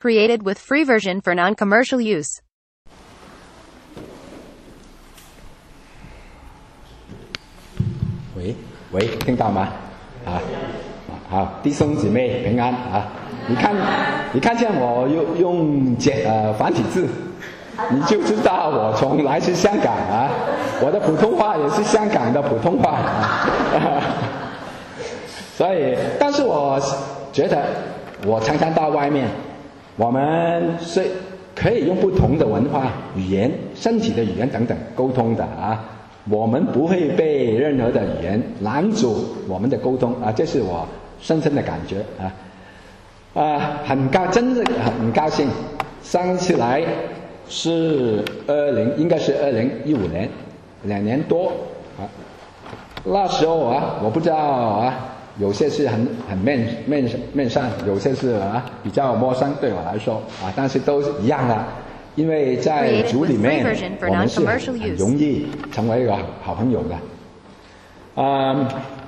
Created with free version for non-commercial use. 喂，听到吗？好，弟兄姊妹平安啊！你看见我用繁体字，你就知道我从来自香港啊。我的普通话也是香港的普通话啊。所以，但是我觉得，我常常到外面，我们是可以用不同的文化、语言、身体的语言等等沟通的啊。我们不会被任何的语言拦阻我们的沟通啊，这是我深深的感觉啊。真的很高兴，上次来是应该是2015年，2年多啊。那时候啊，我不知道啊，有些是很面上，有些是比较陌生对我来说啊，但是都一样的。因为在组里面，我们是很容易成为一个好朋友的。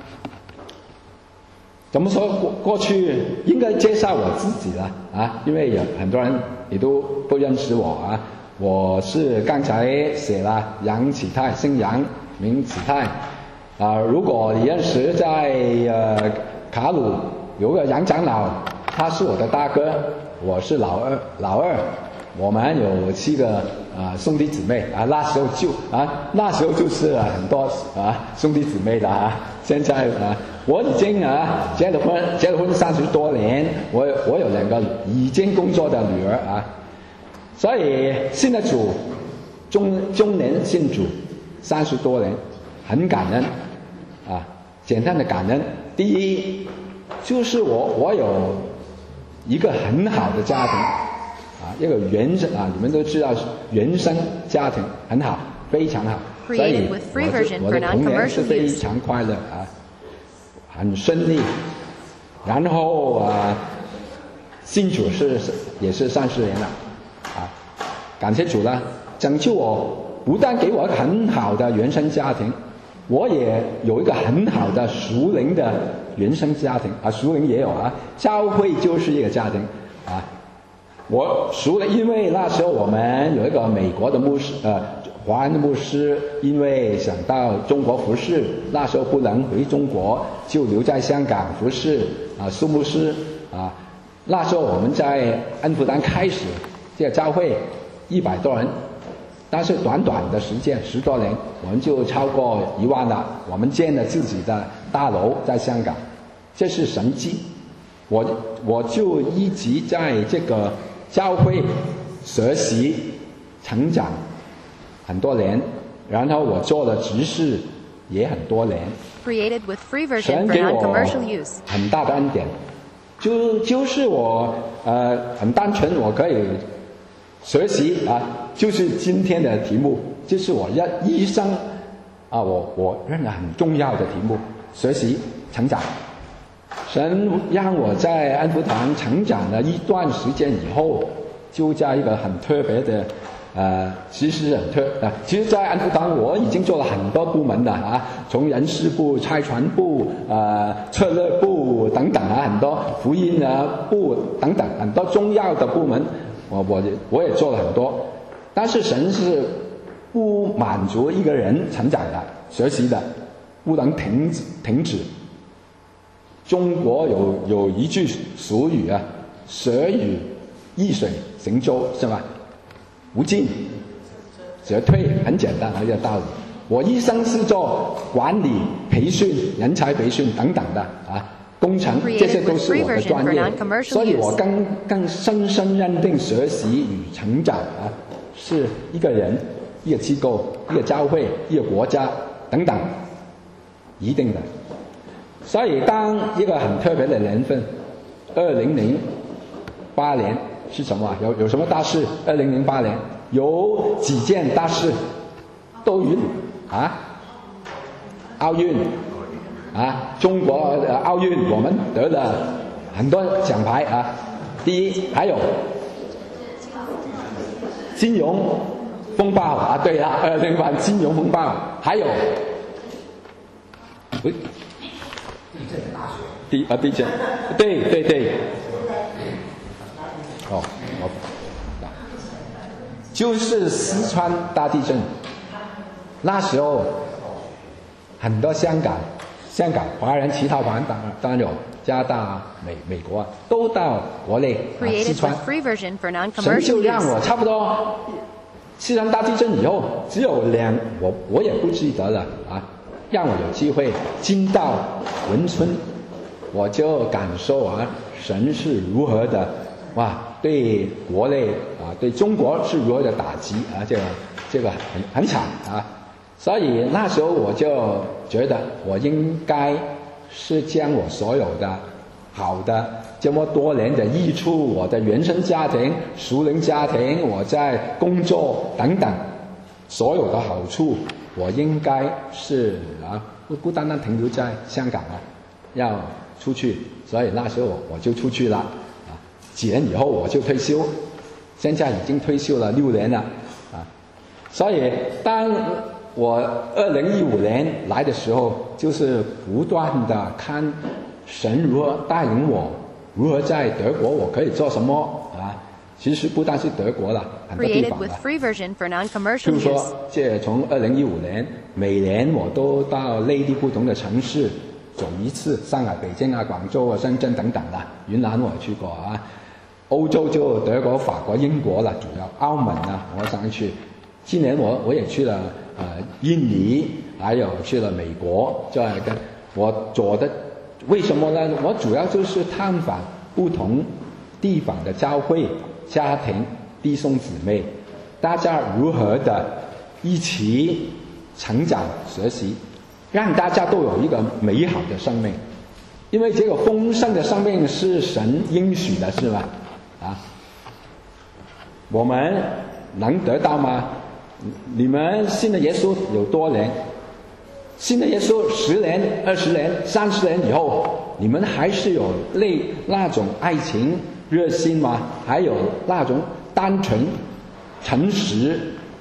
怎么说？过去应该介绍我自己了啊，因为有很多人也都不认识我啊。我是刚才写了杨启泰，姓杨，名启泰啊。如果你认识在卡鲁有个杨长老，他是我的大哥，我是老二。我们有7个兄弟姊妹啊，那时候就是很多兄弟姊妹的啊。现在我已经结了婚30多年，我有2个已经工作的女儿啊，所以信了主，中年信主30多年，很感恩啊。简单的感恩，第一就是我有一个很好的家庭。一个原生你们都知道原生家庭很好，非常好，所以我的童年是非常快乐很顺利。然后信主也是30年了感谢主了，拯救我，不但给我一个很好的原生家庭，我也有一个很好的属灵的原生家庭属灵也有教会就是一个家庭我熟了，因为那时候我们有一个美国的牧师，华人的牧师，因为想到中国服侍，那时候不能回中国，就留在香港服侍苏牧师那时候我们在安福堂开始这个教会100多人，但是短的时间10多年，我们就超过1万了。我们建了自己的大楼在香港，这是神迹。我就一直在这个教会学习成长很多年，然后我做了执事也很多年。神给我很大的恩典，就是我很单纯，我可以学习就是今天的题目，就是我一生我认为很重要的题目，学习成长。神让我在安福堂成长了一段时间以后，就在一个很特别的其实在安福堂我已经做了很多部门的从人事部、差传部、策略部等等很多福音部等等很多重要的部门，我也做了很多。但是神是不满足一个人成长的、学习的，不能停止。中国有一句俗语学与易水行舟，是吧？无进则退，很简单一个道理。我一生是做管理、培训、人才培训等等的工程，这些都是我的专业，所以我更深深认定学习与成长是一个人、一个机构、一个教会、一个国家等等一定的。所以当一个很特别的年份2008年是什么有什么大事？2008年有几件大事，都有奥运中国的奥运我们得了很多奖牌第一，还有金融风暴对了，2008金融风暴，还有地震，对， 就是四川大地震，那时候很多香港华人其他华人当然有加拿大、美国啊，都到国内四川。神就让我差不多四川大地震以后，只有我也不记得了啊，让我有机会进到汶村，我就感受啊神是如何的对国内对中国是如何的打击啊，这个很惨啊。所以那时候我就觉得我应该是将我所有的好的这么多年的益处，我的原生家庭、熟龄家庭，我在工作等等所有的好处，我应该是不单单停留在香港要出去。所以那时候我就出去了几年以后我就退休，现在已经退休了6年了所以当我2015年来的时候，就是不断的看神如何带领我，如何在德国我可以做什么其实不但是德国了，很多地方了。譬如说从2015年每年我都到内地不同的城市走一次，上海、北京广州深圳等等云南我去过欧洲就德国、法国、英国了，主要澳门我想去。今年我也去了印尼，还有去了美国。我做的为什么呢？我主要就是探访不同地方的教会、家庭、弟兄姊妹，大家如何的一起成长学习，让大家都有一个美好的生命。因为这个丰盛的生命是神应许的，是吧？我们能得到吗？你们信了耶稣有多年？信了耶稣10年、20年、30年以后，你们还是有那种爱情热心吗？还有那种单纯诚实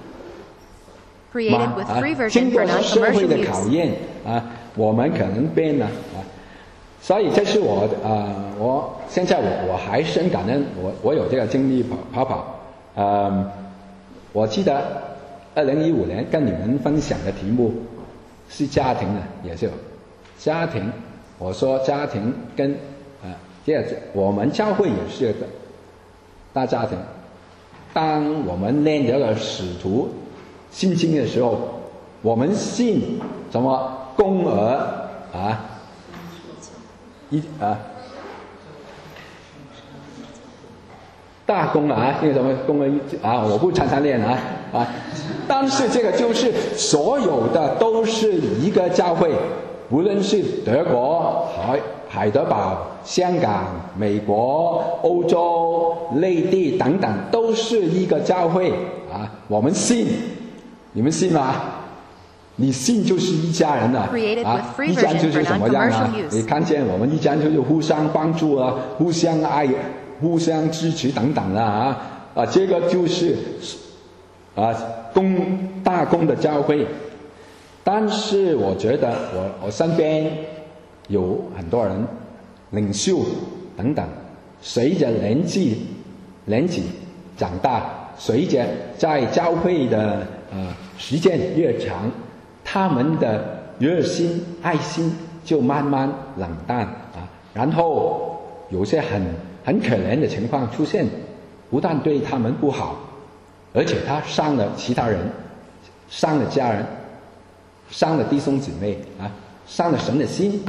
吗？经过社会的考验我们可能变了所以这是我现在我还是很感恩我有这个精力跑我记得2015年跟你们分享的题目是家庭也是有家庭。我说家庭跟我们教会也是个大家庭。当我们念这个使徒信经的时候，我们信什么公儿大公那个什么公儿我不常常念但是这个就是所有的都是一个教会，无论是德国、海德堡、香港、美国、欧洲、内地等等，都是一个教会我们信，你们信吗？你信就是一家人一家就是什么样你看见我们一家就是互相帮助互相爱、互相支持等等这个就是大公的教会。但是我觉得我身边有很多人领袖等等，随着年纪长大，随着在教会的时间越长，他们的热心爱心就慢慢冷淡然后有些很可怜的情况出现，不但对他们不好，而且他伤了其他人，伤了家人，伤了弟兄姊妹伤了神的心。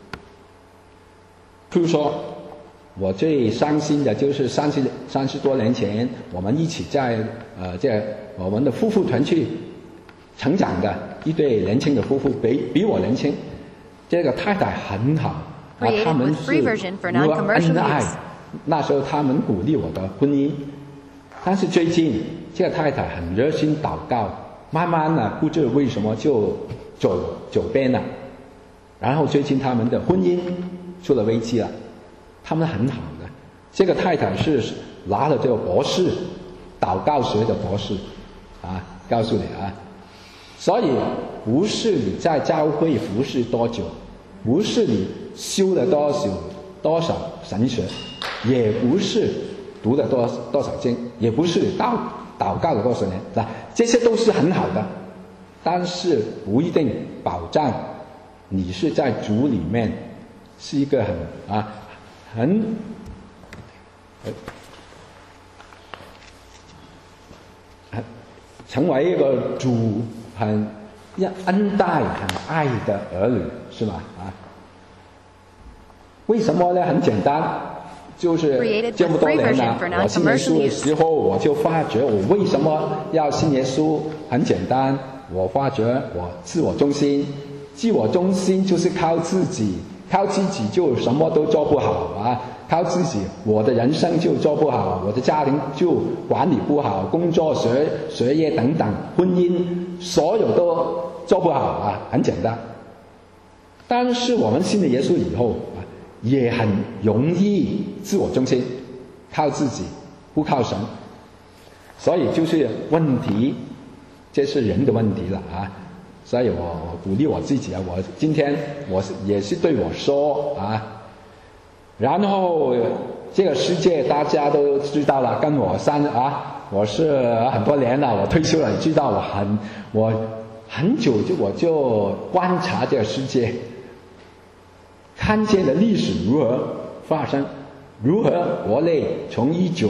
譬如说我最伤心的就是30多年前我们一起在我们的夫妇团去成长的一对年轻的夫妇，比我年轻，这个太太很好他们是如何恩爱，那时候他们鼓励我的婚姻。但是最近这个太太很热心祷告，慢慢的不知为什么就走偏了，然后最近他们的婚姻出了危机了。他们很好的，这个太太是拿了这个博士，祷告学的博士告诉你所以不是你在教会服侍多久，不是你修了多少神学，也不是读了多少经，也不是祷告了多少年，那这些都是很好的，但是不一定保障你是在主里面是一个成为一个主很恩待、很爱的儿女，是吧？为什么呢？很简单，就是这么多年了，我信耶稣的时候，我就发觉我为什么要信耶稣。很简单，我发觉我自我中心就是靠自己就什么都做不好靠自己我的人生就做不好，我的家庭就管理不好，工作学业等等，婚姻所有都做不好很简单。但是我们信了耶稣以后也很容易自我中心，靠自己不靠神，所以就是问题，这是人的问题了所以我鼓励我自己我今天也是对我说然后这个世界大家都知道了，跟我我是很多年了，我退休了，你知道我很久我就观察这个世界，看见了历史如何发生，如何国内从1976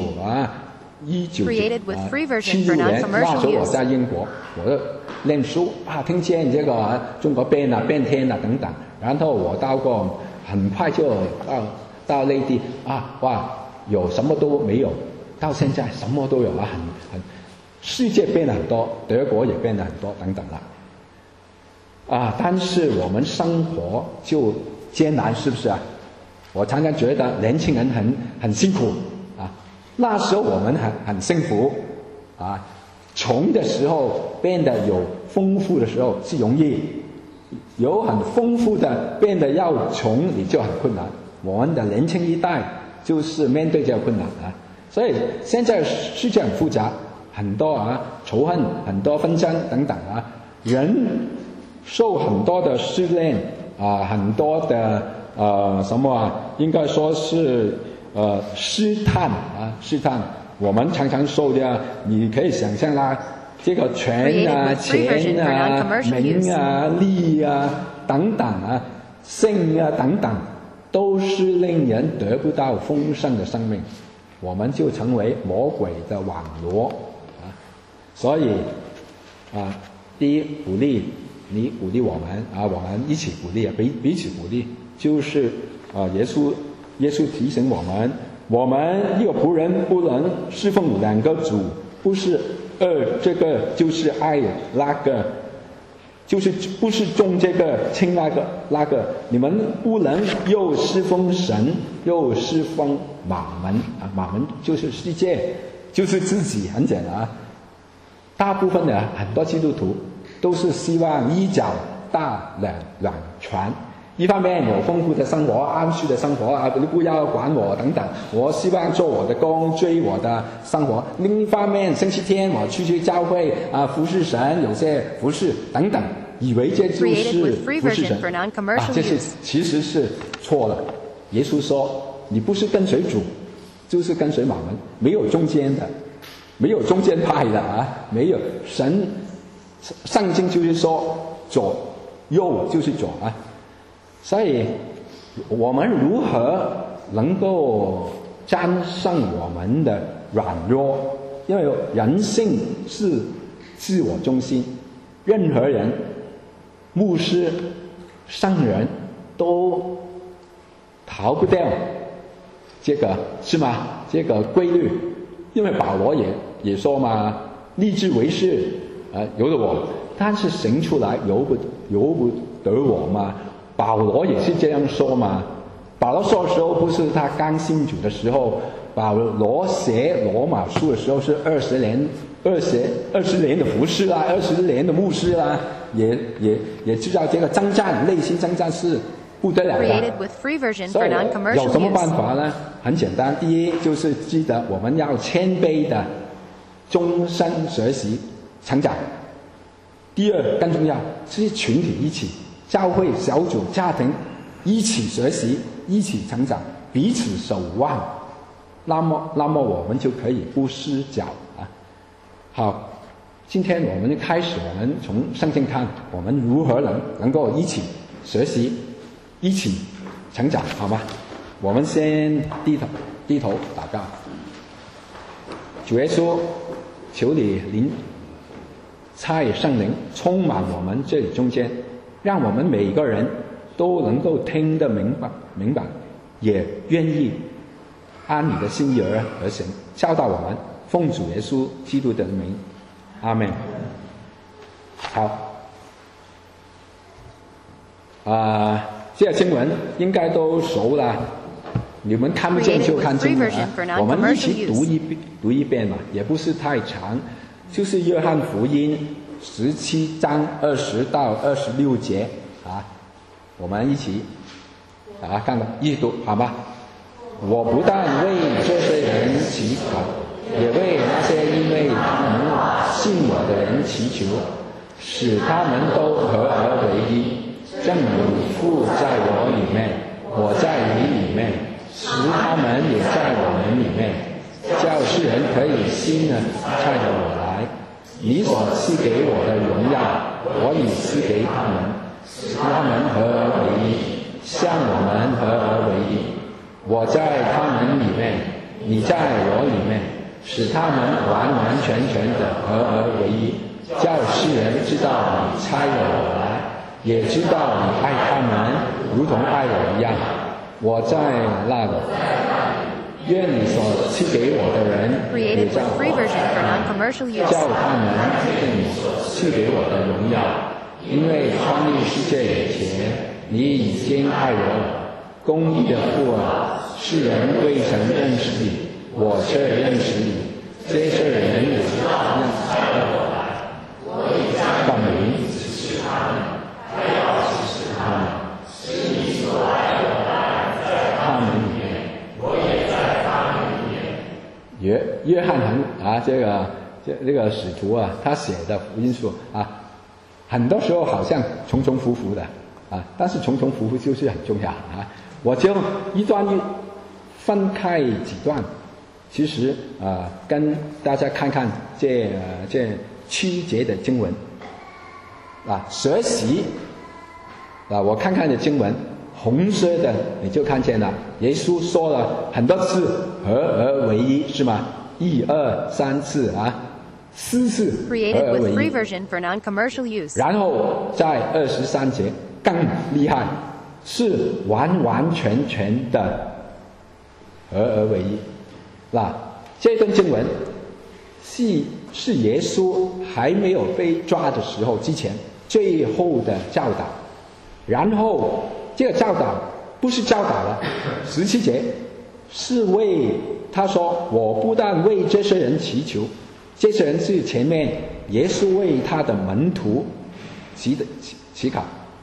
年那时候我在英国，我念书听见这个中国变天了等等，然后我到过很快就到内地有什么都没有，到现在什么都有世界变了很多，德国也变了很多等等了但是我们生活就艰难，是不是我常常觉得年轻人很辛苦那时候我们很幸福穷的时候变得有丰富的时候是容易，有很丰富的变得要穷你就很困难。我们的年轻一代就是面对这个困难所以现在世界很复杂，很多仇恨，很多纷争等等人受很多的试炼很多的应该说是试探试探。我们常常受的你可以想象这个权钱名利等等性等等，都是令人得不到丰盛的生命，我们就成为魔鬼的网罗所以第一鼓励你，鼓励我们我们一起鼓励彼此鼓励，就是耶稣提醒我们一个仆人不能侍奉两个主，不是这个就是爱那个，就是不是重这个轻那个，你们不能又侍奉神又侍奉马门马门就是世界，就是自己，很简单大部分的很多基督徒都是希望一脚踏两船，一方面有丰富的生活，安舒的生活你不要管我等等，我希望做我的工，追我的生活。另一方面星期天我去教会服侍神，有些服侍等等，以为这就是服侍神这是其实是错了。耶稣说你不是跟随主就是跟随马门，没有中间的，没有中间派的没有。神圣经就是说左右就是左所以我们如何能够战胜我们的软弱？因为人性是自我中心，任何人牧师圣人都逃不掉这个，是吗？这个规律。因为保罗也说嘛，立志为是由得我，但是行出来由不得我嘛。保罗也是这样说嘛。保罗说的时候不是他刚信主的时候，保罗写罗马书的时候是20年的服侍20年的牧师也知道这个征战，内心征战是不得了的。所以有什么办法呢？很简单，第一就是记得我们要谦卑的终身学习成长。第二更重要是群体一起，教会小组家庭一起学习，一起成长，彼此守望， 那么我们就可以不失脚啊。好，今天我们就开始，我们从圣经看，我们如何能够一起学习，一起成长，好吗？我们先低头祷告。主耶稣，求你差圣灵充满我们这里中间，让我们每个人都能够听得明白，也愿意按你的心意而行，教导我们，奉主耶稣基督的名，阿们。好，这个经文应该都熟了，你们看不见就看经文啊。我们一起读一遍嘛，也不是太长，就是约翰福音17章20到26节啊，我们一起看到一起读好吗？我不但为这些人祈祷，也为那些因为信我的人祈求，使他们都合而为一，正如父在我里面，我在你里面，使他们也在我们里面，叫世人可以信差着我来。你所赐给我的荣耀，我已赐给他们，使他们合而为一，像我们合而为一。我在他们里面，你在我里面，使他们完完全全的合而为一，叫世人知道你差了我来，也知道你爱他们如同爱我一样。我在那里，愿你所赐给我的人也叫我叫他们见你所赐给我的荣耀，因为创立世界以前，你已经爱我了。公义的父啊，世人未曾认识你，我却认识你，这些人也认识我来，但你只是他们，还要指示他们，使你所爱的在他们里面，我也在他们里面。约翰这个使徒啊，他写的福音书啊，很多时候好像重复的啊，但是重复就是很重要啊。我就一段分开几段，其实跟大家看看这7节的经文学习我看看的经文，红色的你就看见了，耶稣说了很多次合而为一，是吗？1、2、3次4次合而为一。然后在23节更厉害，是完完全全的合而为一。这段经文是耶稣还没有被抓的时候之前最后的教导，然后这个教导不是教导了，17节是为他说，我不但为这些人祈求，这些人是前面耶稣为他的门徒祈祷，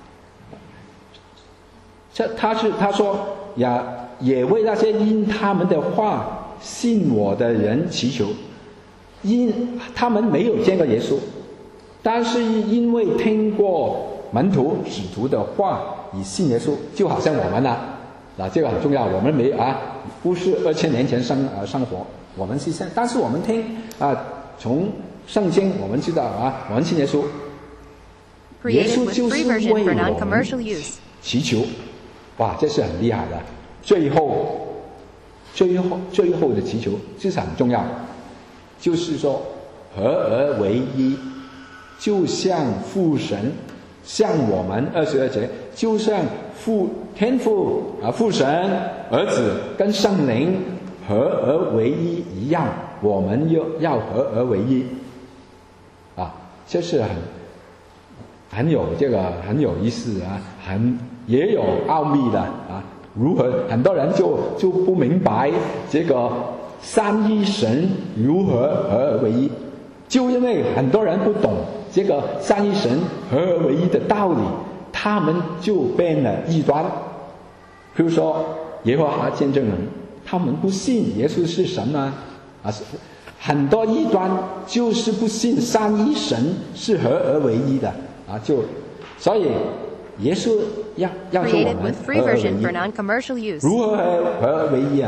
他说也为那些因他们的话信我的人祈求，因他们没有见过耶稣，但是因为听过门徒使徒的话以信耶稣，就好像我们这个很重要，我们不是2000年前生活，我们是现在，但是我们听从圣经我们知道我们信耶稣，耶稣就是为我们祈求。这是很厉害的，最后的祈求这是很重要，就是说合而为一，就像父神像我们22节，就像天父父神儿子跟圣灵合而为一一样，我们要合而为一这是很有意思也有奥秘的如何很多人就不明白这个三一神如何合而为一，就因为很多人不懂这个三一神合而为一的道理，他们就变了异端。比如说耶和华见证人，他们不信耶稣是神很多异端就是不信三一神是合而为一的所以耶稣要求我们合而为一。如何合而为一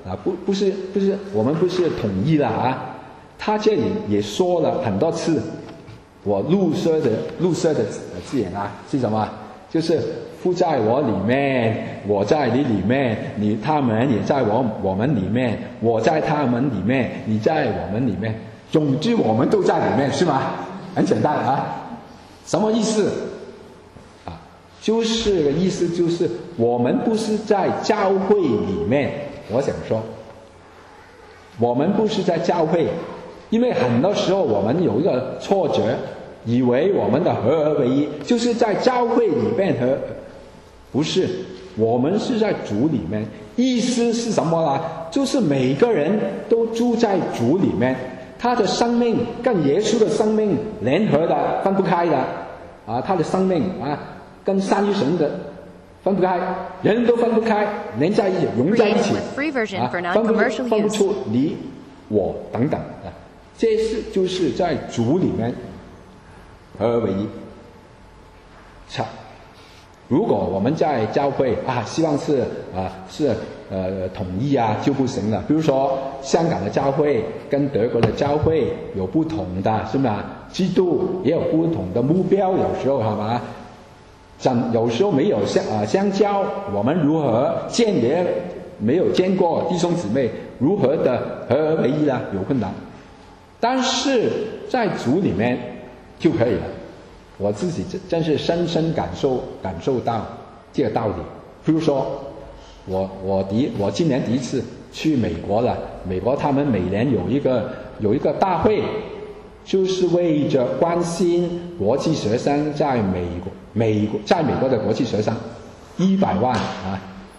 啊，不是，我们不是统一了啊。他这里也说了很多次，我入舍的字眼啊是什么？就是父在我里面，我在你里面，他们也在我们里面，我在他们里面，你在我们里面，总之我们都在里面，是吗？很简单啊。什么意思？啊，就是意思就是我们不是在教会里面。我想说，我们不是在教会，因为很多时候我们有一个错觉，以为我们的合而为一就是在教会里面和，不是，我们是在主里面。意思是什么呢？就是每个人都住在主里面，他的生命跟耶稣的生命联合的，分不开的啊，他的生命啊跟三一神的分不开，人都分不开，连在一起，融在一起啊，分不出你我等等啊，这就是在主里面合而为一。如果我们在教会啊，希望是统一啊，就不行了。比如说香港的教会跟德国的教会有不同的，是吗？基督也有不同的目标，有时候好吗？有时候没有相交，我们如何见也没有见过弟兄姊妹，如何的合而为一呢？有困难。但是在主里面就可以了。我自己真是深深感受到这个道理。比如说，我今年第一次去美国了。美国他们每年有一个大会，就是为着关心国际学生在美国的国际学生100万啊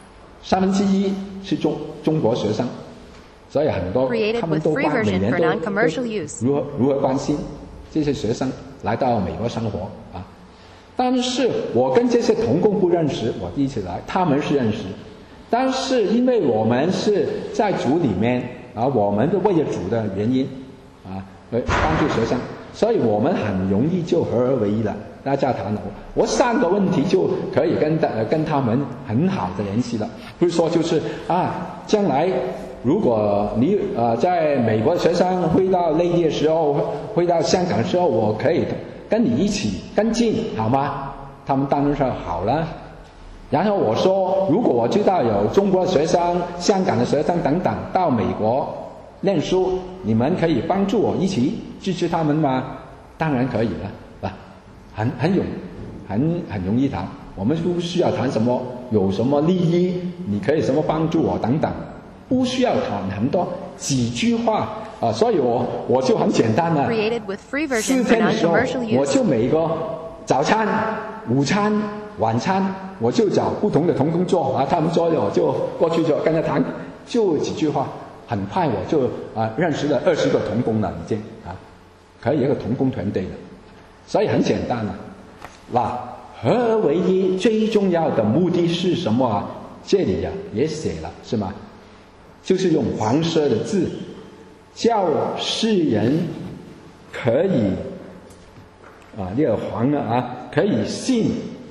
，1/3是中国学生，所以很多他们都每年都如何关心这些学生来到美国生活啊。但是我跟这些同工不认识，我第一次来，他们是认识。但是因为我们是在主里面啊，我们是为了主的原因啊，来帮助学生，所以我们很容易就合而为一了。大家谈我3个问题就可以跟他们很好的联系了。不是说就是啊，将来如果你在美国的学生回到内地的时候，回到香港的时候，我可以跟你一起跟进，好吗？他们当然说好了。然后我说，如果我知道有中国的学生、香港的学生等等到美国念书，你们可以帮助我一起支持他们吗？当然可以了，很容易谈。我们不需要谈什么有什么利益，你可以什么帮助我等等，不需要谈很多，几句话啊。所以我就很简单了。4天的时候，我就每个早餐、午餐、晚餐，我就找不同的同工做啊，他们做了我就过去就跟他谈，就几句话，很快我就认识了20个同工了，已经可以一个同工团队了。所以很简单了。合而为一最重要的目的是什么啊？这里也写了，是吗？就是用黄色的字，叫世人可以这个黄可以信。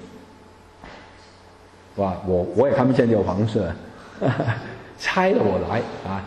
哇，我也看不见这个黄色，猜了我来啊！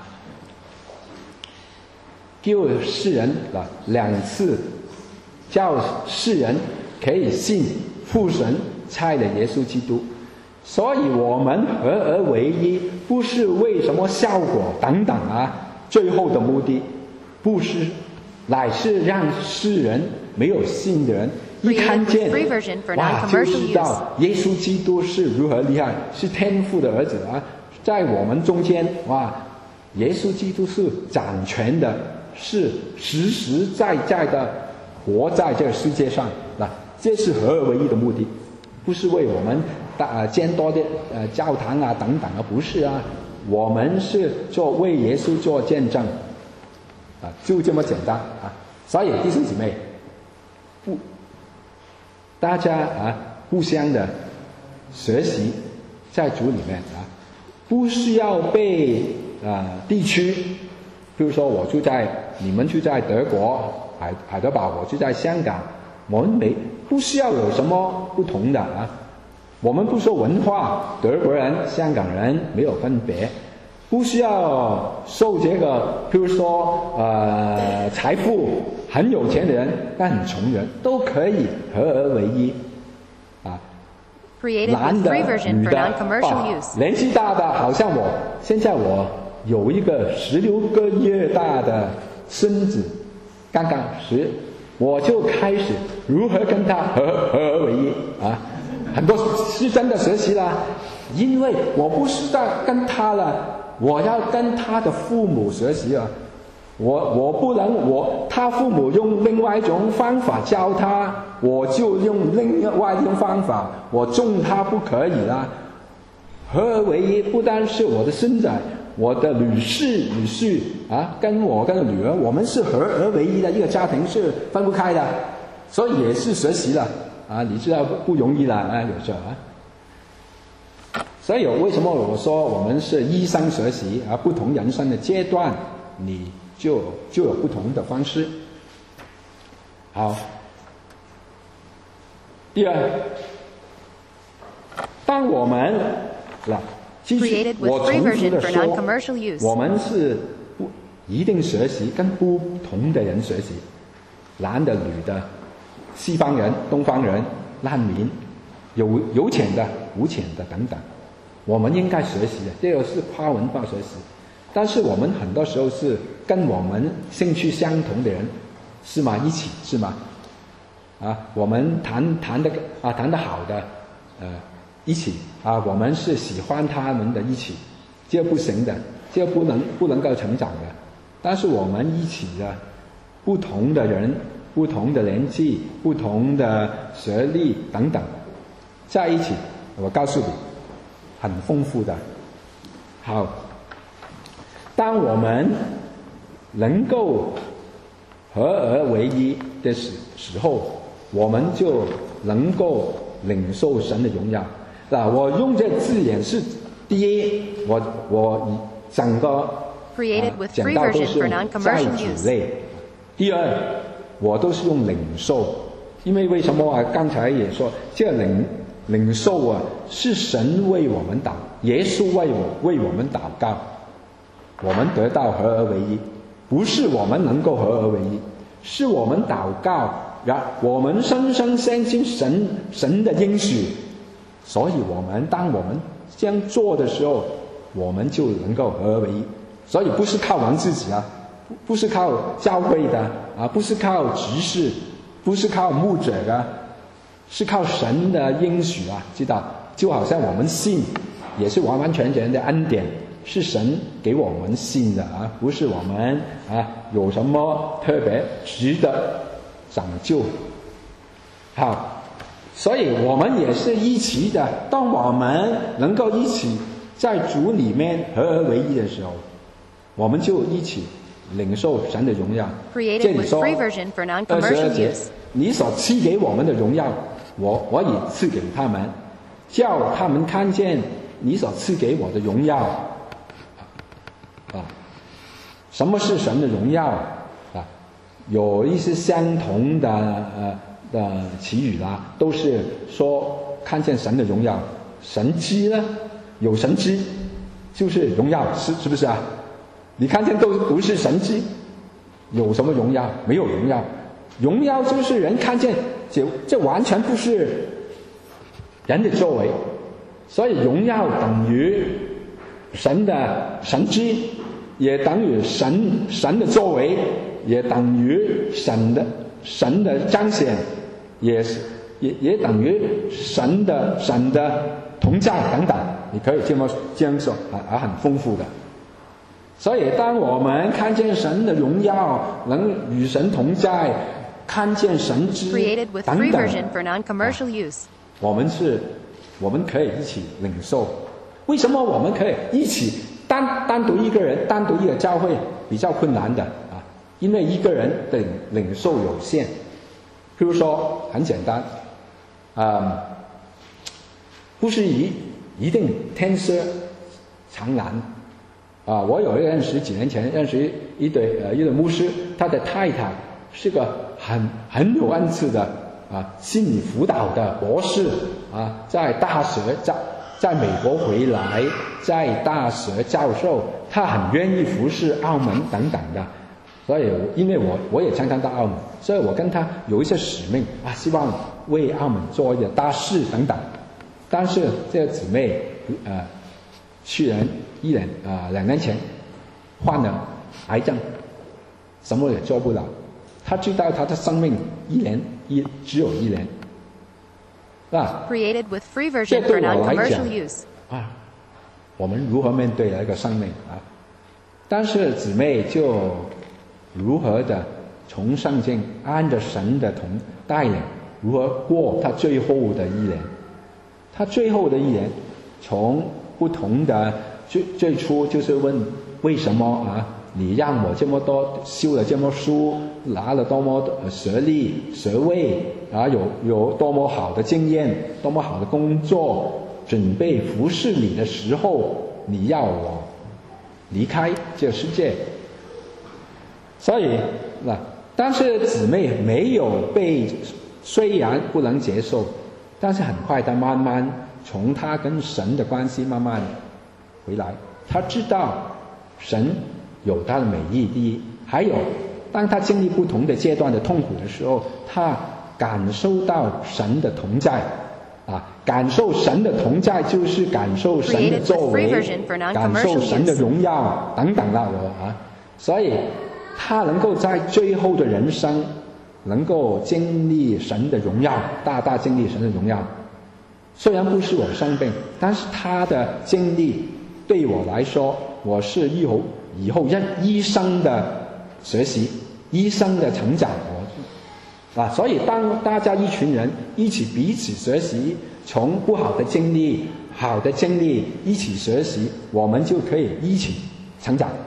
叫世人2次，叫世人可以信父神差的耶稣基督。所以我们合而为一，不是为什么效果等等最后的目的不是，乃是让世人没有信的人一看见，就知道耶稣基督是如何厉害，是天父的儿子在我们中间耶稣基督是掌权的，是实实在在的活在这个世界上这是合而为一的目的，不是为我们建多的教堂等等不是我们是为耶稣做见证就这么简单所以弟兄姊妹，大家互相的学习，在主里面不需要被地区，比如说你们住在德国海德堡，我住在香港，我们不需要有什么不同的我们不说文化，德国人、香港人没有分别， 不需要受这个，譬如说财富很有钱的人跟很穷人都可以合而为一啊。男的、女的，年纪大的，好像现在我有一个16个月大的孙子，刚刚10，我就开始如何跟他合而为一啊。很多是真的学习啦，因为我不是在跟他了，我要跟他的父母学习啊。我不能他父母用另外一种方法教他，我就用另外一种方法，我重他不可以啦。合而为一不单是我的孙子，我的女婿啊，跟我跟女儿，我们是合而为一的一个家庭，是分不开的，所以也是学习了啊，你知道不容易了啊，有时候啊。所以为什么我说我们是一生学习啊？不同人生的阶段，你就有不同的方式。好，第二，当我们记住我重复的说，我们是不一定学习跟不同的人学习，男的、女的，西方人、东方人，难民，有钱的、无钱的等等，我们应该学习的，这个是跨文化学习。但是我们很多时候是跟我们兴趣相同的人，是吗？一起是吗？啊，我们谈得好的，一起啊，我们是喜欢他们的一起，这不行的，这不能够成长的。但是我们一起的，不同的人、不同的年纪、不同的学历等等，在一起，我告诉你，很丰富的。好。当我们能够合而为一的时候，我们就能够领受神的荣耀。我用这字眼是第一，我整个讲到都是在主内。第二，我都是用领受，因为为什么啊？刚才也说，这领受啊，是神为我们耶稣为我们祷告。我们得到合而为一，不是我们能够合而为一，是我们祷告，我们深深相信神的应许，所以当我们这样做的时候，我们就能够合而为一。所以不是靠我们自己啊，不是靠教会的啊，不是靠执事，不是靠牧者啊，是靠神的应许啊，知道？就好像我们信，也是完完全全的恩典。是神给我们信的啊，不是我们有什么特别值得拯救。好，所以我们也是一起的。当我们能够一起在主里面合而为一的时候，我们就一起领受神的荣耀。这里说22节，你所赐给我们的荣耀，我也赐给他们，叫他们看见你所赐给我的荣耀。什么是神的荣耀啊？有一些相同的词语啦，都是说看见神的荣耀。神迹呢，有神迹就是荣耀，是不是啊？你看见都不是神迹，有什么荣耀？没有荣耀。荣耀就是人看见，这完全不是人的作为，所以荣耀等于神的神迹。也等于神的作为，也等于神的彰显，也等于神的同在等等，你可以这样说，很丰富的。所以当我们看见神的荣耀，能与神同在，看见神之等等，我们可以一起领受。为什么我们可以一起？单独一个人，单独一个教会比较困难的啊，因为一个人的领受有限。譬如说，很简单，不是一定天赦常难啊。我几年前认识一对牧师，他的太太是个很有恩赐的心理辅导的博士啊，在大学在美国回来，在大学教授，他很愿意服侍澳门等等的。所以因为我也常常到澳门，所以我跟他有一些使命啊，希望为澳门做一点大事等等。但是这个姊妹去年2年前患了癌症，什么也做不了。他知道他的生命只有1年。 Created with free version for non-commercial use. 我们如何面对那个生命啊？但是姊妹就如何的从圣经按着神的带领，如何过他最后的1年？他最后的1年，从不同的最初就是问为什么啊？你让我这么多修了这么书，拿了多么学历学位啊，有多么好的经验，多么好的工作，准备服侍你的时候，你要我离开这个世界。所以但是姊妹没有虽然不能接受，但是很快她慢慢从她跟神的关系慢慢回来，她知道神有他的美意。第一，还有当他经历不同的阶段的痛苦的时候，他感受到神的同在感受神的同在就是感受神的作为，感受神的荣耀等等所以他能够在最后的人生能够经历神的荣耀，大大经历神的荣耀。虽然不是我生病，但是他的经历对我来说，我是以后医生的学习，医生的成长，所以当大家一群人一起彼此学习，从不好的经历、好的经历一起学习，我们就可以一起成长。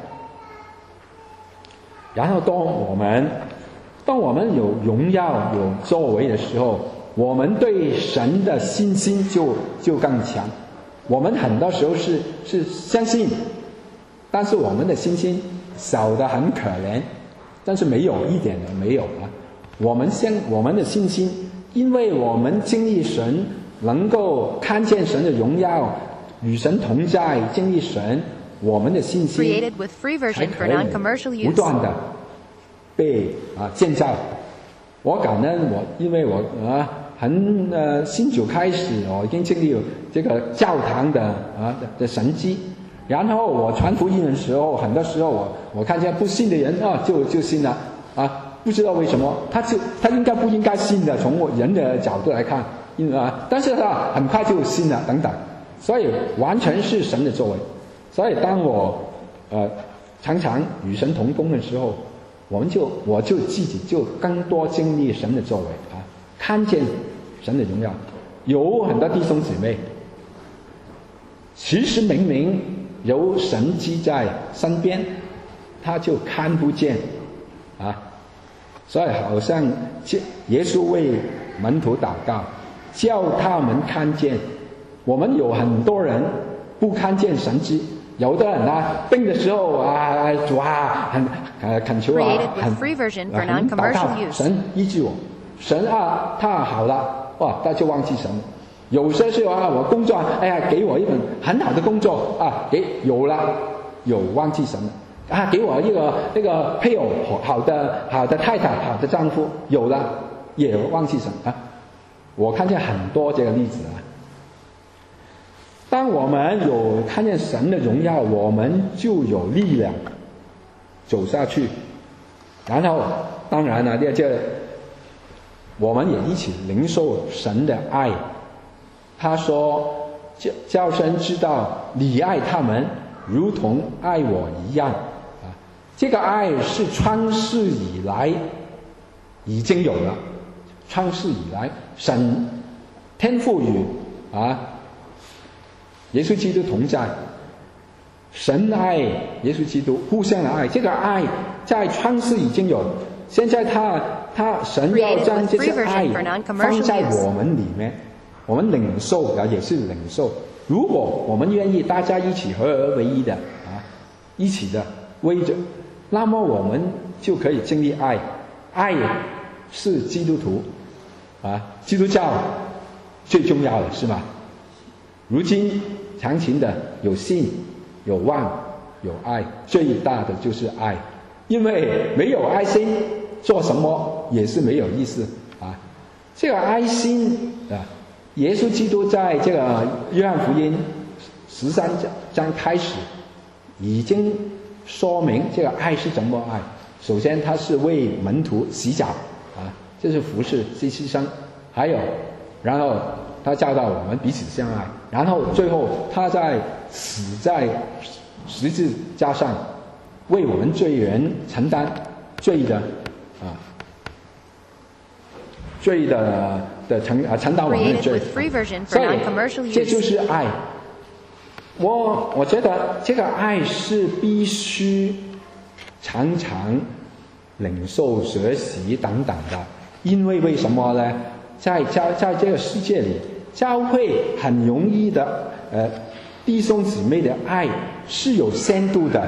然后当我们有荣耀、有作为的时候，我们对神的信心就更强。我们很多时候是相信，但是我们的信心小得很可怜，但是没有一点的没有我们的信心，因为我们经历神，能够看见神的荣耀，与神同在，经历神，我们的信心才可以不断的被建造。我感恩因为我新酒开始，我已经经历了这个教堂的神迹。然后我传福音的时候，很多时候我看见不信的人就信了不知道为什么，他应该不应该信的，从我人的角度来看，但是他很快就信了等等，所以完全是神的作为。所以当我常常与神同工的时候，我就自己就更多经历神的作为看见神的荣耀。有很多弟兄姊妹，其实明明有神迹在身边，他就看不见所以好像耶稣为门徒祷告，叫他们看见。我们有很多人不看见神迹，有的人病的时候主很恳求很祷告，神医治我，神他好了，他就忘记神了。有些时候我工作给我一份很好的工作有忘记神了给我一个配偶，好的太太，好的丈夫，有了也忘记神我看见很多这个例子当我们有看见神的荣耀，我们就有力量走下去。然后当然我们也一起领受神的爱。他说叫神知道你爱他们如同爱我一样这个爱是创世以来已经有了。创世以来，神天父与耶稣基督同在，神爱耶稣基督，互相的爱，这个爱在创世已经有，现在神要将这些爱放在我们里面，我们领受也是领受。如果我们愿意大家一起合而为一的一起的为着，那么我们就可以经历爱。爱是基督徒基督教最重要的是吗？ 如今常情的有信、有望、有爱，最大的就是爱，因为没有爱心，做什么也是没有意思啊。这个爱心啊，耶稣基督在这个约翰福音13章开始已经说明这个爱是怎么爱。首先他是为门徒洗脚啊，这是服侍是牺牲，还有然后他教导我们彼此相爱，然后最后他死在十字架上，为我们罪人承担罪的承担我们的罪，所以这就是爱。我觉得这个爱是必须常常领受、学习等等的，因为什么呢？在这个世界里，教会很容易的弟兄姊妹的爱是有限度的，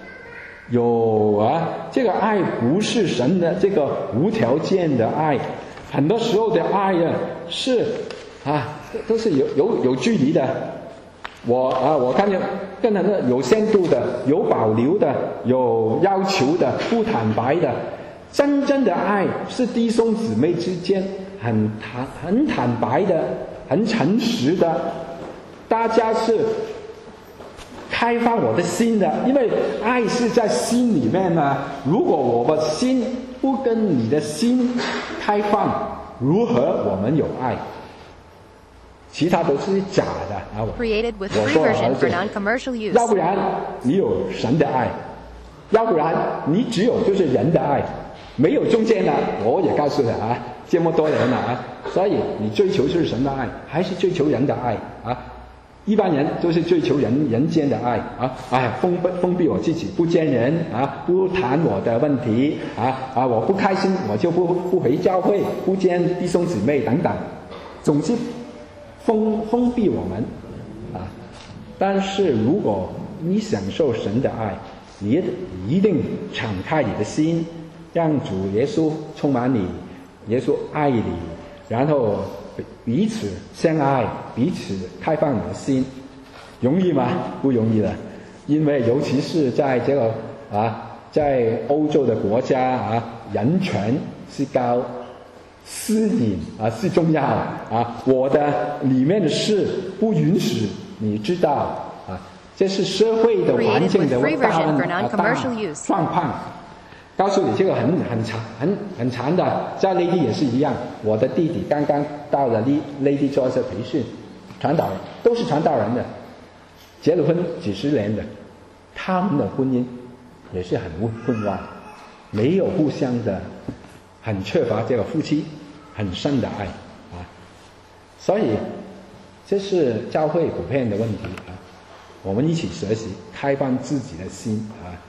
这个爱不是神的这个无条件的爱，很多时候的爱是都是有距离的。我看见更多的有限度的、有保留的、有要求的、不坦白的。真正的爱是弟兄姊妹之间很坦白的、很诚实的，大家是开放我的心的，因为爱是在心里面嘛。如果我的心不跟你的心开放，如何我们有爱？其他都是假的啊！我说儿子，要不然你有神的爱，要不然你只有就是人的爱，没有中间的。我也告诉他这么多人所以你追求是神的爱，还是追求人的爱一般人都是追求人间的爱封闭我自己，不见人不谈我的问题我不开心我就不回教会，不见弟兄姊妹等等，总之封闭我们但是如果你享受神的爱，你一定敞开你的心，让主耶稣充满你，耶稣爱你，然后彼此相爱，彼此开放你的心，容易吗？不容易的，因为尤其是在这个在欧洲的国家人权是高，私隐是重要我的里面的事不允许你知道这是社会的环境的大状况。告诉你这个很长的，在内地也是一样。我的弟弟刚刚到了内地做这培训，传道人都是传道人的，结了婚几十年的，他们的婚姻也是很混乱，没有互相的，很缺乏这个夫妻很深的爱所以这是教会普遍的问题我们一起学习，开放自己的心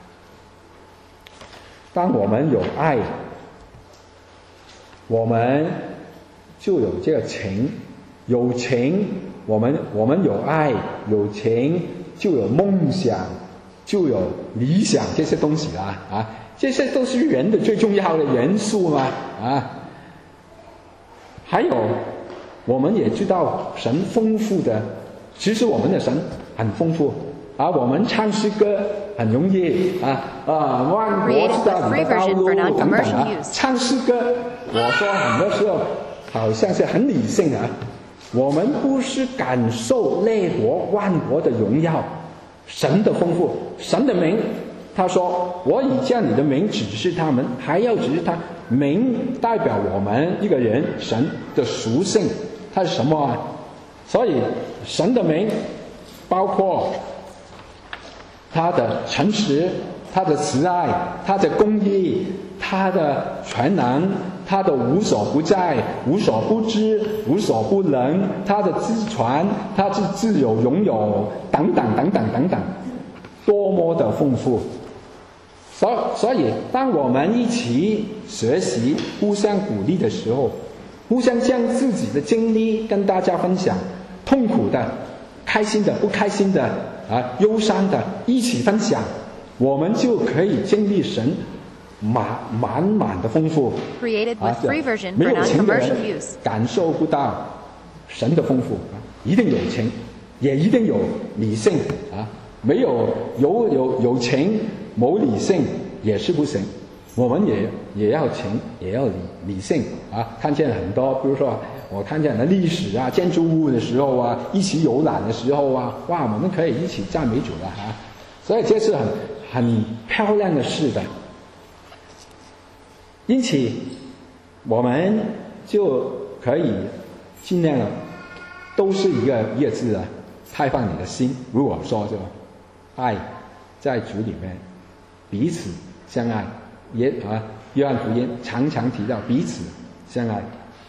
当我们有爱，我们就有这个情，有情，我们有爱，有情就有梦想，就有理想，这些东西这些都是人的最重要的元素嘛还有我们也知道神丰富的，其实我们的神很丰富我们唱诗歌很容易万国知道你的道路等等唱诗歌我说很多时候好像是很理性我们不是感受列国万国的荣耀，神的丰富，神的名，他说我已将你的名指示他们，还要指示他，名代表我们一个人神的属性，它是什么所以神的名包括他的诚实，他的慈爱，他的公义，他的全能，他的无所不在，无所不知，无所不能，他的自传，他是自有拥有等等等等等等，多么的丰富。所以当我们一起学习，互相鼓励的时候，互相将自己的经历跟大家分享，痛苦的，开心的，不开心的忧伤的一起分享，我们就可以经历神满满的丰富没有情的人感受不到神的丰富一定有情也一定有理性啊，没有情冇理性也是不行。我们也要情，也要理性啊！看见很多，比如说我看见很多历史啊、建筑物的时候啊，一起游览的时候啊，哇，我们可以一起赞美主了啊！所以这是很漂亮的事的。因此，我们就可以尽量都是一个字啊，开放你的心。如果说就爱在主里面，彼此相爱。约翰福音常常提到彼此相爱。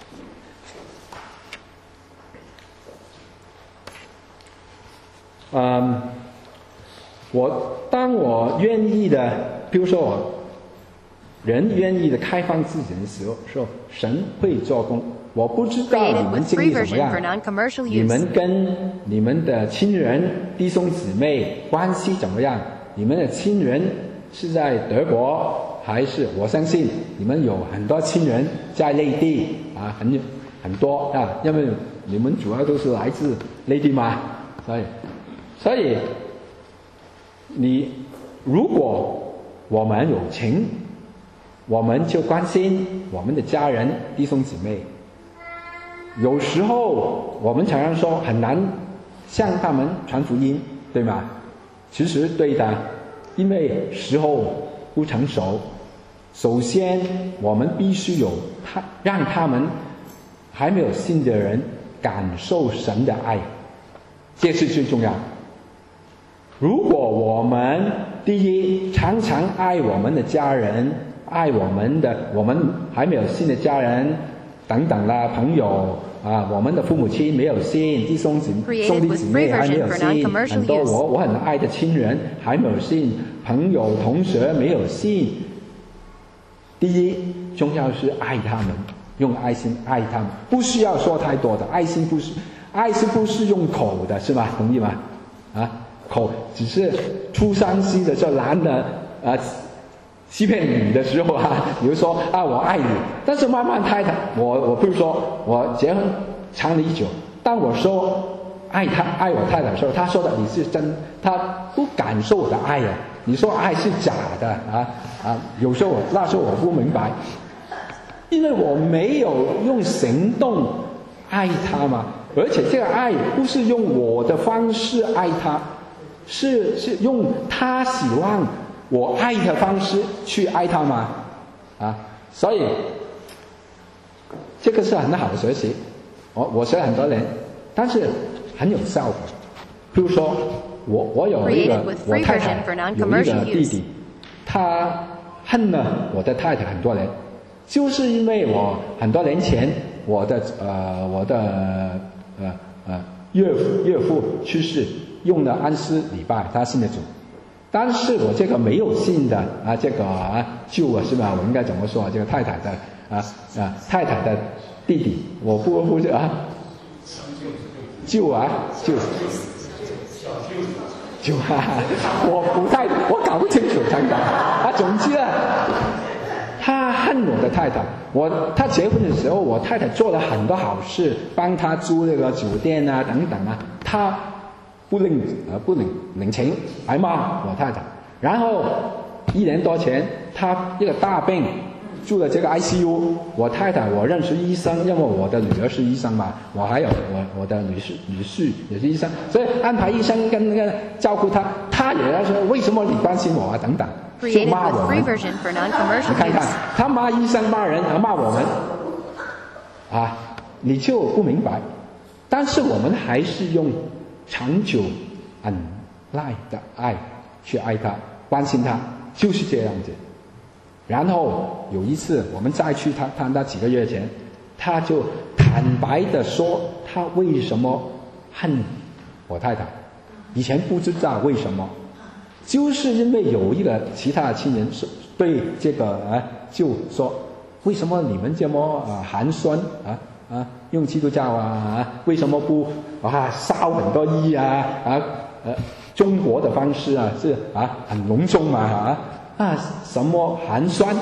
当我愿意的，比如说人愿意的开放自己的时候，神会做工。我不知道你们经历怎么样，你们跟你们的亲人、弟兄姊妹关系怎么样？你们的亲人是在德国。还是我相信你们有很多亲人在内地啊，很多啊，因为你们主要都是来自内地嘛，所以如果我们有情，我们就关心我们的家人、弟兄姊妹。有时候我们常常说很难向他们传福音，对吗？其实对的，因为时候不成熟。首先我们必须让他们还没有信的人感受神的爱，这是最重要。如果我们第一常常爱我们的家人，爱我们还没有信的家人等等啦，朋友啊，我们的父母亲没有信，兄弟姊妹还没有信，很多我很爱的亲人还没有信，朋友同学没有信。第一，重要是爱他们，用爱心爱他们，不需要说太多的。爱心不是用口的，是吧？同意吗？啊，口只是出山西的时候，男的欺骗女的时候啊，比如说啊，我爱你，但是慢慢太太，我比如说我结婚长里久，当我说爱我太太的时候，他说的你是真，他不感受我的爱啊。你说爱是假的有时候那时候我不明白，因为我没有用行动爱他嘛，而且这个爱不是用我的方式爱他，是用他喜欢我爱的方式去爱他嘛所以这个是很好的学习。我学了很多年，但是很有效果。比如说我有我太太有一个弟弟，他恨了我的太太很多年，就是因为我很多年前我的岳父去世，用了安息礼拜，他信的主，但是我这个没有信的这个舅是吧？我应该怎么说？这个太太的太太的弟弟，我不舅我搞不清楚刚刚总之他恨我的太太。他结婚的时候，我太太做了很多好事，帮他租那个酒店等等他不领情，还骂我太太。然后1年多前，他一个大病住了这个 ICU， 我太太我认识医生，因为我的女儿是医生嘛，我还有我的女婿也是医生，所以安排医生跟那个照顾他，他也要说为什么你关心我等等，就骂我们。你看看他骂医生骂人骂我们你就不明白。但是我们还是用长久忍耐的爱去爱他，关心他，就是这样子。然后有一次我们再去他几个月前，他就坦白的说他为什么恨我太太，以前不知道为什么，就是因为有一个其他的亲人对这个就说为什么你们这么寒酸用基督教为什么不烧很多衣中国的方式是很隆重嘛什么寒酸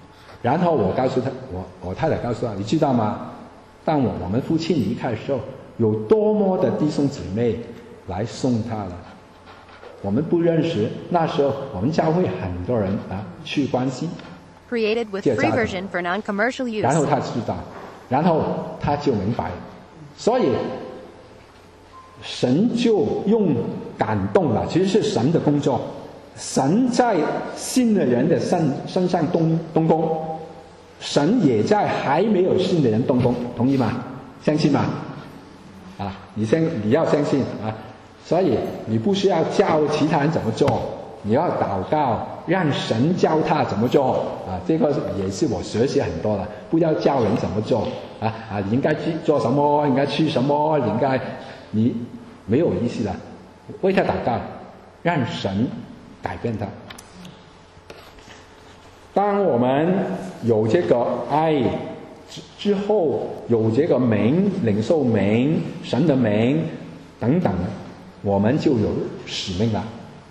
然后我告诉他，我太太告诉他，你知道吗？当我们父亲离开的时候， 有多么的弟兄姊妹来送他了。我们不认识，那时候我们教会很多人去关心。 Created with free version for non-commercial use. 然后他知道，然后他就明白，所以神就用感动了，其实是神的工作，神在信的人的身上动工，神也在还没有信的人动工，同意吗？相信吗？你要相信啊！所以你不需要教其他人怎么做，你要祷告，让神教他怎么做啊！这个也是我学习很多了，不要教人怎么做你应该去做什么，应该去什么，你没有意思的，为他祷告，让神改变他。当我们有这个爱之后，有这个名，领受名，神的名等等，我们就有使命了。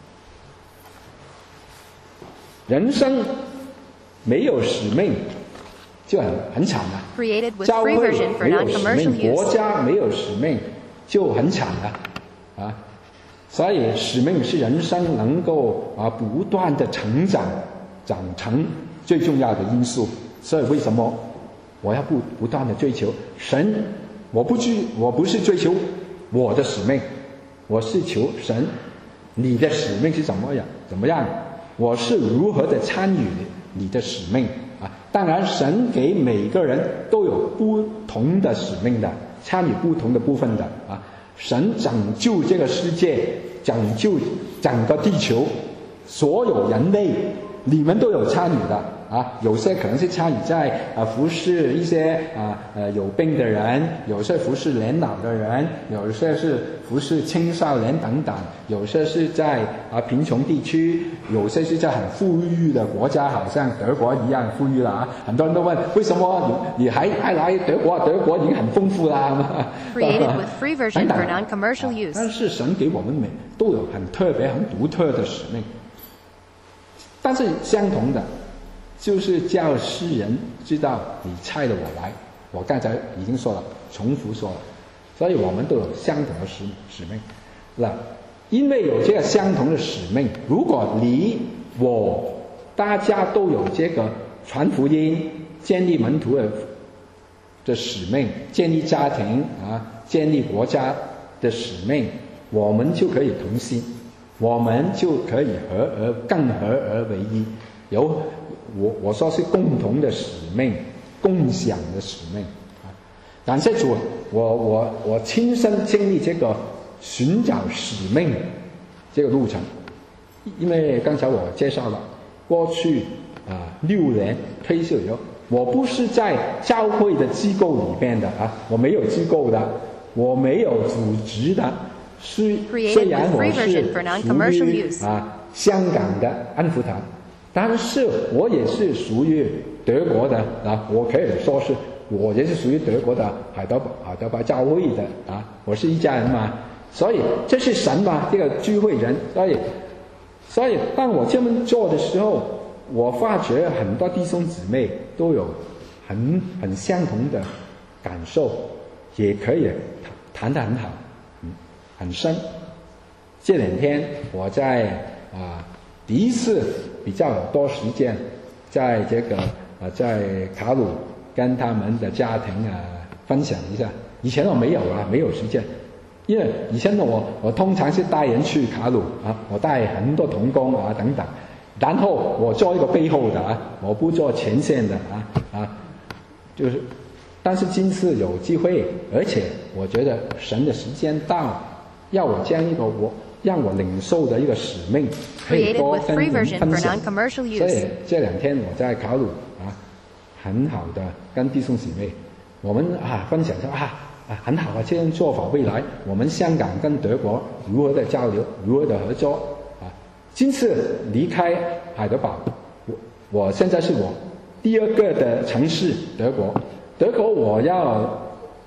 人生没有使命就很惨了。教会没有使命，国家没有使命就很惨了所以使命是人生能够不断的长成最重要的因素。所以为什么我要不断的追求神？我不是追求我的使命，我是求神，你的使命是怎么样？我是如何的参与你的使命当然，神给每个人都有不同的使命的，参与不同的部分的神拯救这个世界，拯救整个地球，所有人类，你们都有参与的有些可能是参与在服侍一些有病的人，有些服侍年老的人，有些是服侍青少年等等，有些是在贫穷地区，有些是在很富裕的国家，好像德国一样富裕了很多人都问为什么你还来德国？德国已经很丰富啦。 Created with free version for non-commercial use. 但是神给我们都有很特别、很独特的使命，但是相同的。就是叫世人知道你差了我来，我刚才已经说了，重复说了，所以我们都有相同的使命。因为有这个相同的使命，如果你我大家都有这个传福音、建立门徒的使命，建立家庭建立国家的使命，我们就可以同心，我们就可以更合而为一，我说是共同的使命，共享的使命感谢主，我亲身经历这个寻找使命这个路程。因为刚才我介绍了，过去6年退休以后，我不是在教会的机构里边的我没有机构的，我没有组织的，虽然我是属于香港的安福堂，但是我也是属于德国的我可以说是我也是属于德国的海德堡教会的我是一家人嘛，所以这是神嘛，这个聚会人，所以当我这么做的时候，我发觉很多弟兄姊妹都有很相同的感受，也可以谈得很好，很深。这2天我在第一次比较多时间在这个在卡鲁跟他们的家庭分享一下。以前我没有时间，因为以前我通常是带人去卡鲁我带很多同工等等，然后我做一个背后的我不做前线的就是，但是今次有机会，而且我觉得神的时间到，要我将一个让我领受的一个使命，可以多跟人分享。所以这2天我在卡鲁很好的跟弟兄姊妹，我们分享说很好这样做法，未来我们香港跟德国如何的交流，如何的合作今次离开海德堡，我现在是我第2个的城市德国我要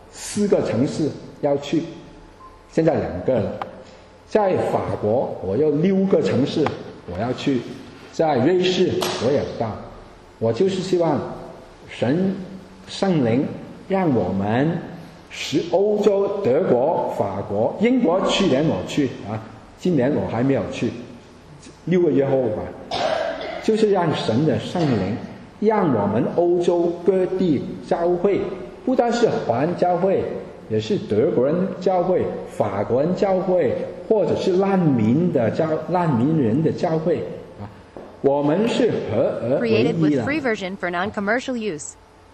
4个城市要去，现在2个了。在法国我有6个城市我要去，在瑞士我也到。我就是希望圣灵让我们使欧洲德国、法国、英国去年我去啊，今年我还没有去，6个月后吧，就是让神的圣灵让我们欧洲各地教会，不但是华人教会，也是德国人教会、法国人教会，或者是难民人的教会啊，我们是合而为 Created 一 with 的。 free version for non-commercial use.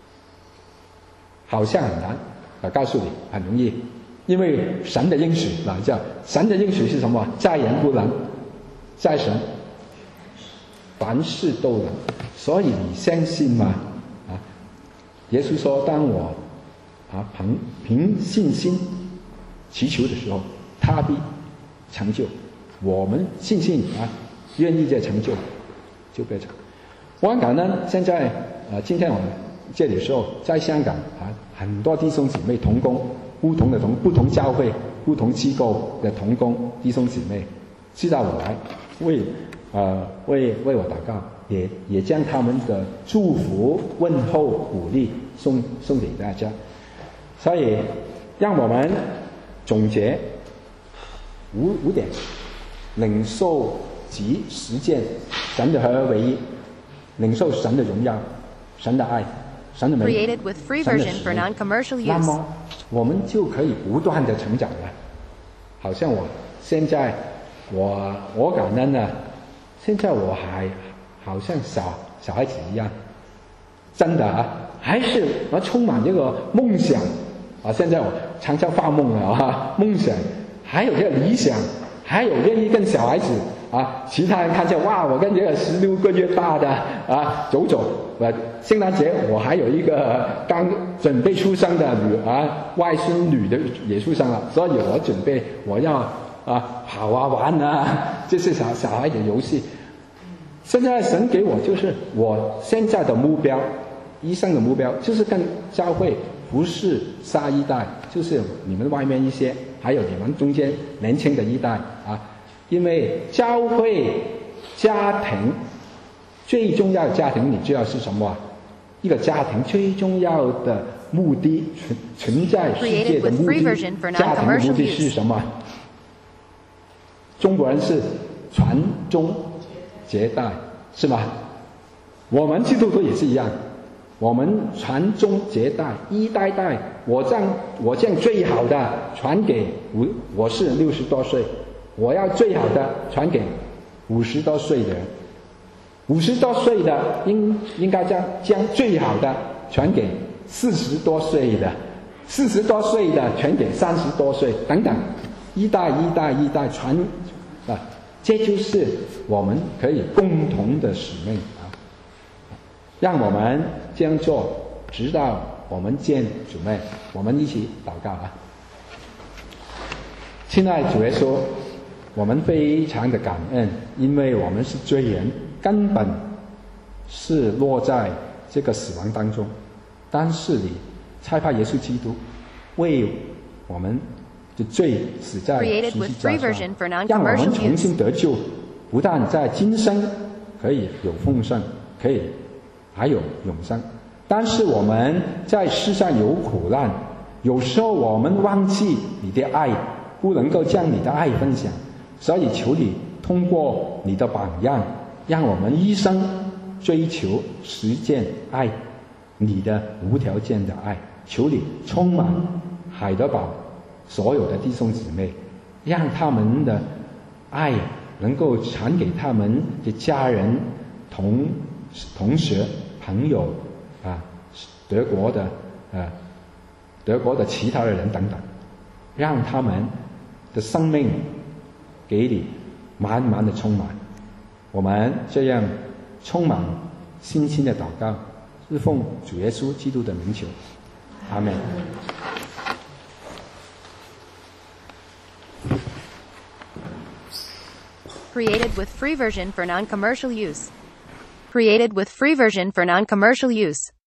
好像很难，我告诉你很容易，因为神的应许，叫神的应许是什么？在人不能，在神凡事都能。所以你相信吗？啊，耶稣说，当我凭信心祈求的时候，他必成就。我们信心愿意在成就，就被成。我很感恩，现在今天我们这里的时候，在香港很多弟兄姊妹同工，不同教会、不同机构的同工弟兄姊妹，知道我来为我祷告，也将他们的祝福、问候、鼓励送给大家。所以，让我们总结五点：领受及实践神的合而为一，领受神的荣耀、神的爱。神的美， Created with free version for non-commercial 那 use. 么我们就可以不断的成长了。好像我现在我感恩呢，现在我还好像小孩子一样，真的还是我充满这个梦想现在我常常发梦了梦想，还有这个理想，还有愿意跟小孩子其他人看见哇，我跟这个16个月大的走走。圣诞节我还有一个刚准备出生的外孙女的也出生了，所以我准备我要跑玩这是小孩的游戏。现在神给我就是我现在的目标，一生的目标就是跟教会服侍下一代，就是你们外面一些，还有你们中间年轻的一代因为教会家庭最重要的家庭，你知道是什么一个家庭最重要的目的，存在世界的目的，家庭的目的是什么？中国人是传宗接代，是吗？我们基督徒也是一样，我们传宗接代，一代代，我将最好的传给我是60多岁，我要最好的传给50多岁的人。50多岁的应该将最好的传给40多岁的，40多岁的传给30多岁，等等，一代传这就是我们可以共同的使命让我们这样做，直到我们见主面。我们一起祷告亲爱的主耶稣，我们非常的感恩，因为我们是罪人，根本是落在这个死亡当中，但是你差派耶稣基督为我们的罪死在十字架上，让我们重新得救，不但在今生可以有丰盛，可以还有永生，但是我们在世上有苦难，有时候我们忘记你的爱，不能够将你的爱分享，所以求你通过你的榜样，让我们一生追求实践爱你的无条件的爱。求你充满海德堡所有的弟兄姊妹，让他们的爱能够传给他们的家人、同学、朋友德国的其他的人等等，让他们的生命给你满满的充满。我们这样充满信心的祷告，是奉主耶稣基督的名求，阿们。 Created with free version for non-commercial use. Created with free version for non-commercial use.